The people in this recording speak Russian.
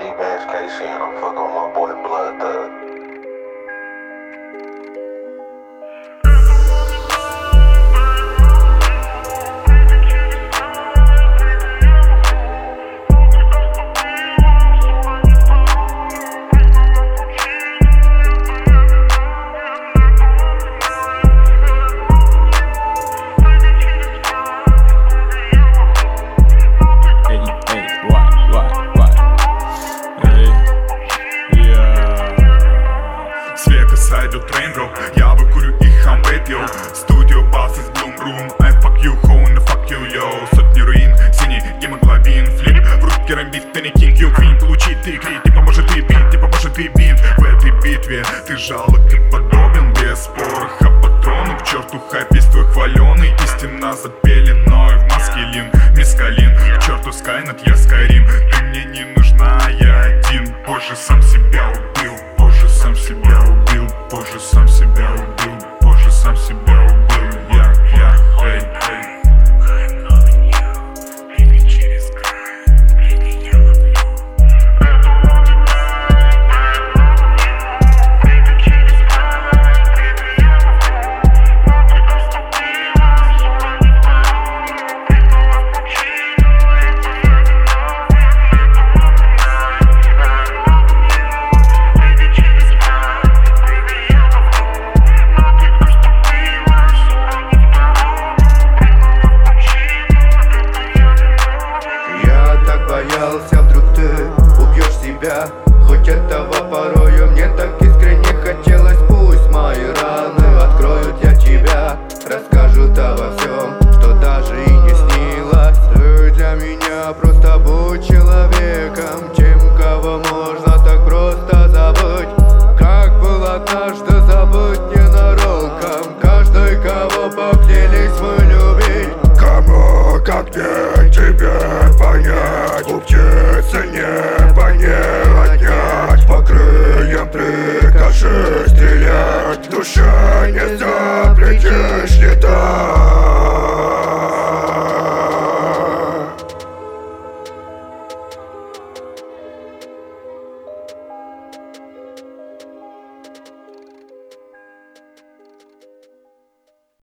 D-Bass KC and I'm fucking with my boy Blood Thug. Идет Трейнгл, я выкурю их, I'm with you. Studio Bass из Bloom Room, I fuck you, how in the fuck you, yo. Сотни руин, синий гемоглобин, флип. В руки керамбит, ты не king, you queen. Получи ты крит, не поможет ты бит, не поможет ты бит. В этой битве ты жалок и подобен. Без пороха патронов, к черту хайп весь твой хваленый. Истина за пеленой, в маскелин, мискалин. К черту Скайнет, я Скайрим. Ты мне не нужна, я один. Позже сам себя убил, позже сам себя убил. Позже сам себя убил, позже сам себя